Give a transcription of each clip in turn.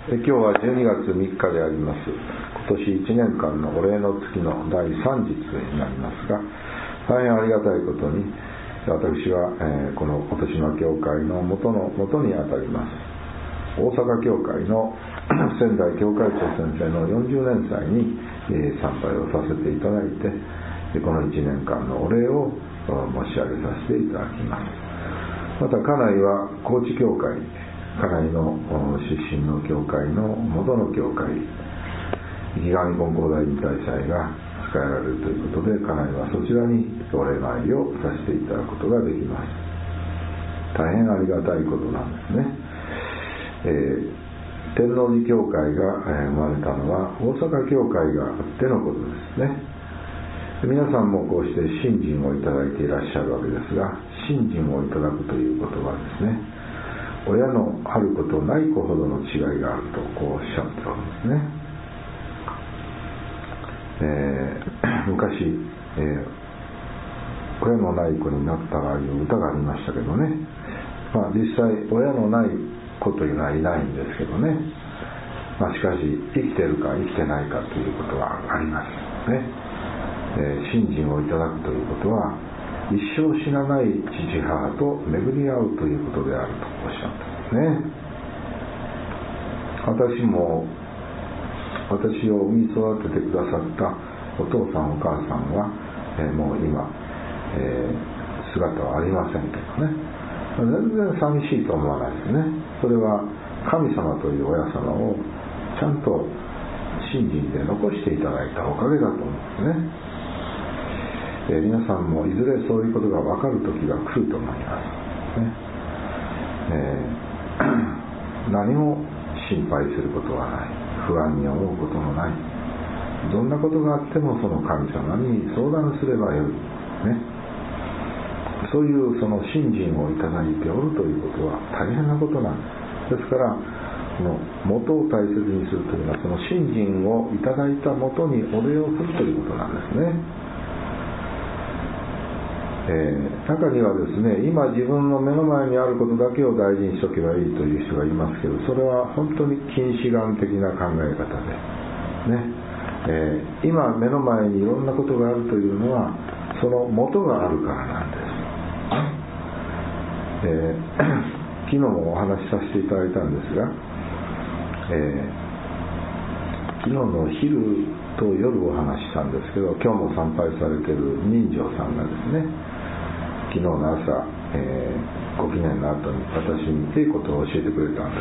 今日は12月3日であります。今年1年間のお礼の月の第3日になりますが、大変ありがたいことに私は、この今年の教会の元にあたります大阪教会の仙台教会長先生の40年祭に、参拝をさせていただいて、この1年間のお礼を申し上げさせていただきます。また家内は高知教会、家内の出身の教会の元の教会、池上金光大引退祭が使えられるということで、家内はそちらにお礼参りをさせていただくことができます。大変ありがたいことなんですね。天王寺教会が生まれたのは大阪教会があってのことですね。皆さんもこうして信心をいただいていらっしゃるわけですが、信心をいただくということはですね、親のあることない子ほどの違いがあるとこうおっしゃっておるんですね。昔、親のない子になったらいう歌がありましたけどね、実際親のない子というのはいないんですけどね、しかし生きてるか生きてないかということはありますね。信心をいただくということは一生死なない父母と巡り合うということであるとおっしゃったんですね。私を産み育ててくださったお父さんお母さんは、もう今、姿はありませんけどね、全然寂しいと思わないですね。それは神様という親様をちゃんと信心で残していただいたおかげだと思うんですね。皆さんもいずれそういうことが分かる時が来ると思いますね。何も心配することはない、不安に思うこともない、どんなことがあってもその神様に相談すればよい、ね、そういうその信心をいただいておるということは大変なことなんです。ですからこの元を大切にするというのは、その信心をいただいた元にお礼をするということなんですね。中にはですね、今自分の目の前にあることだけを大事にしておけばいいという人がいますけど、それは本当に近視眼的な考え方で、ね、今目の前にいろんなことがあるというのはその元があるからなんです。昨日もお話しさせていただいたんですが、昨日の昼と夜お話ししたんですけど、今日も参拝されている人情さんがですね、昨日の朝、ご記念の後に私にいいことを教えてくれたん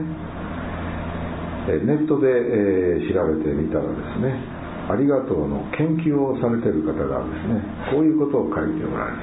ですね。ネットで、調べてみたらですね、ありがとうの研究をされている方がですね、こういうことを書いておられる。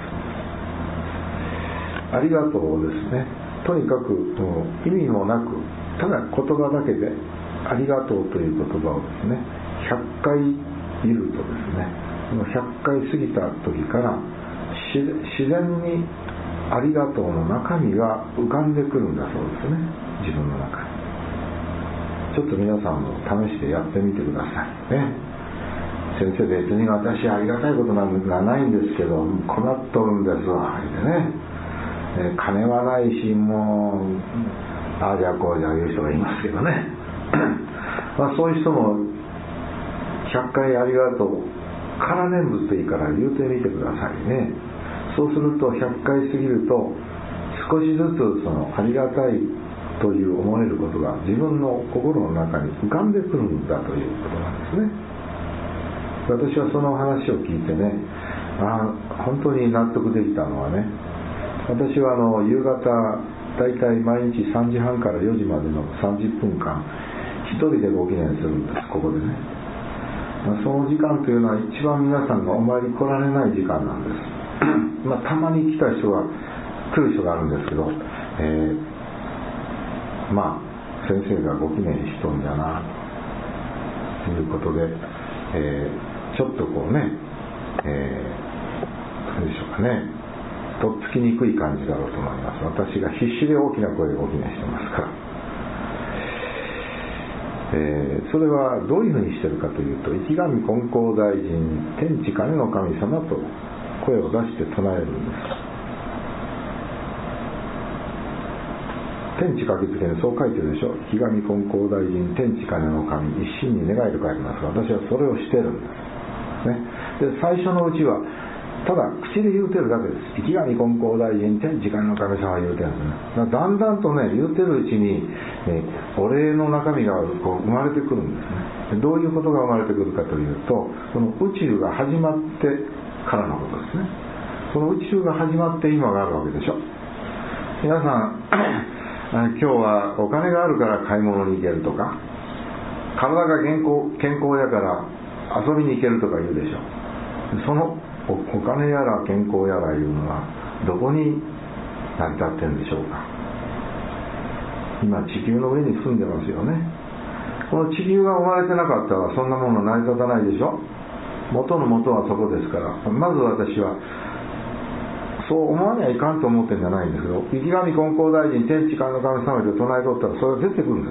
ありがとうをですね、とにかく意味もなく、ただ言葉だけでありがとうという言葉をですね、100回言うとですね、この100回過ぎた時から自然にありがとうの中身が浮かんでくるんだそうですね、自分の中に。ちょっと皆さんも試してやってみてくださいね。先生、別に私ありがたいことなんかないんですけど、困っとるんですわってね、金はないし、もうああじゃこうじゃいう人がいますけどねそういう人も100回ありがとう空念仏でいいから言うてみてくださいね。そうすると100回過ぎると少しずつそのありがたいという思えることが自分の心の中に浮かんでくるんだということなんですね。私はその話を聞いてね、本当に納得できたのはね、私は夕方だいたい毎日3時半から4時までの30分間一人でご記念するんです、ここでね。その時間というのは一番皆さんがお参り来られない時間なんですたまに来る人があるんですけど、先生がご記念しとんやなということで、ちょっとこうね、どうでしょうかね、とっつきにくい感じだろうと思います。私が必死で大きな声でご記念してますから。それはどういうふうにしてるかというと、池上金光大臣天地金の神様と声を出して唱えるんです。 天地書きつけにそう書いてるでしょ。ひがみ金光大臣天地金の神一心に願いと書いてますが、私はそれをしてるんですね。で最初のうちはただ口で言うてるだけです。ひがみ金光大臣天地金の神様言うてるんですね。だんだんとね言うてるうちに、お礼の中身がこう生まれてくるんですね。どういうことが生まれてくるかというと、その宇宙が始まってからのことですね。その宇宙が始まって今があるわけでしょ。皆さん今日はお金があるから買い物に行けるとか、体が健康やから遊びに行けるとか言うでしょ。そのお金やら健康やらいうのはどこに成り立ってるんでしょうか。今地球の上に住んでますよね。この地球が生まれてなかったらそんなもの成り立たないでしょ。元の元はそこですから、まず私はそう思わにはいかんと思ってるんじゃないんですけど、池上金光大臣天地金の神様で唱えとったらそれが出てくるんです。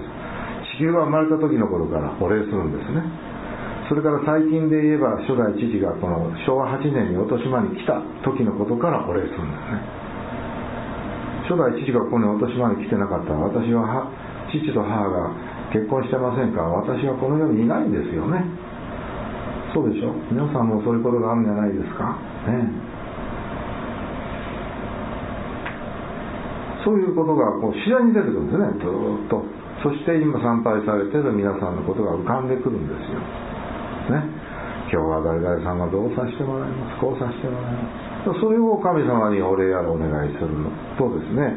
地球が生まれた時の頃からお礼するんですね。それから最近で言えば初代父がこの昭和8年に落島に来た時のことからお礼するんですね。初代父がここに落島に来てなかったら、私は父と母が結婚してませんから私はこの世にいないんですよね。そうでしょ。皆さんもそういうことがあるんじゃないですかね。そういうことがこう自然に出てくるんですね、ずっと。そして今参拝されている皆さんのことが浮かんでくるんですよ、ね、今日は誰々さんがどうさせてもらいます、こうさせてもらいます。それを神様にお礼やらお願いするのとですね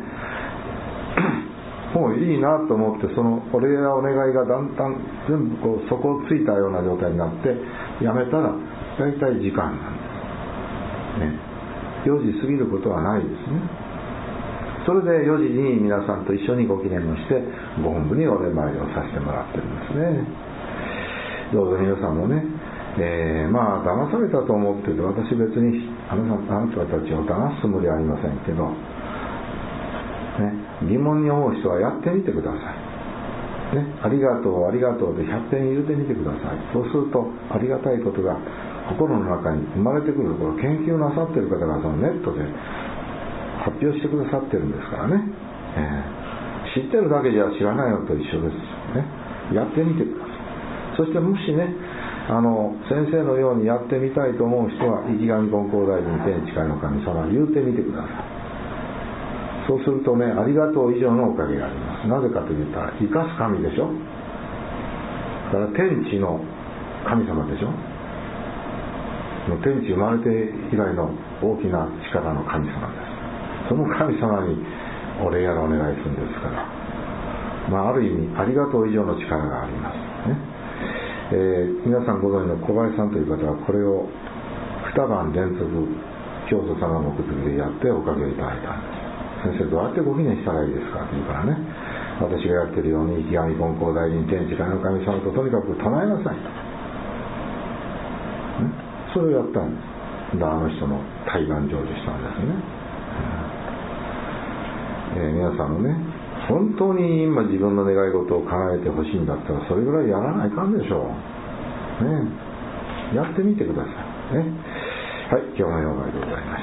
もういいなと思って、そのお礼やお願いがだんだん全部こう底をついたような状態になってやめたら大体時間なんです、ね、4時過ぎることはないですね。それで4時に皆さんと一緒にご記念をしてご本部にお礼参りをさせてもらってるんですね。どうぞ皆さんもね、まあ騙されたと思ってて、私別にあなたたちを騙すつもりはありませんけど、ね、疑問に思う人はやってみてください、ね、ありがとうありがとうで100遍言うてみてください。そうするとありがたいことが心の中に生まれてくるところ、研究なさっている方がそのネットで発表してくださってるんですからね、知ってるだけじゃ知らないのと一緒ですね。やってみてください。そしてもしね、先生のようにやってみたいと思う人は池上金光大臣天地界の神様言うてみてください。そうするとね、ありがとう以上のおかげがあります。なぜかと言ったら生かす神でしょ。だから天地の神様でしょ。天地生まれて以来の大きな力の神様です。その神様にお礼やらお願いするんですから、まあ、ある意味ありがとう以上の力がありますね。皆さんご存知の小林さんという方はこれを2晩連続教祖様の目的でやっておかげいただいたんです。先生どうやってご記念したらいいですかって言うからね、私がやってるように池上金光大臣天地界の神様ととにかく唱えなさいと、それをやったんです。あの人の対願成就したんですね。皆さんもね、本当に今自分の願い事を叶えてほしいんだったらそれぐらいやらないかんでしょう、ね、やってみてくださいね。はい、今日の要害でございました。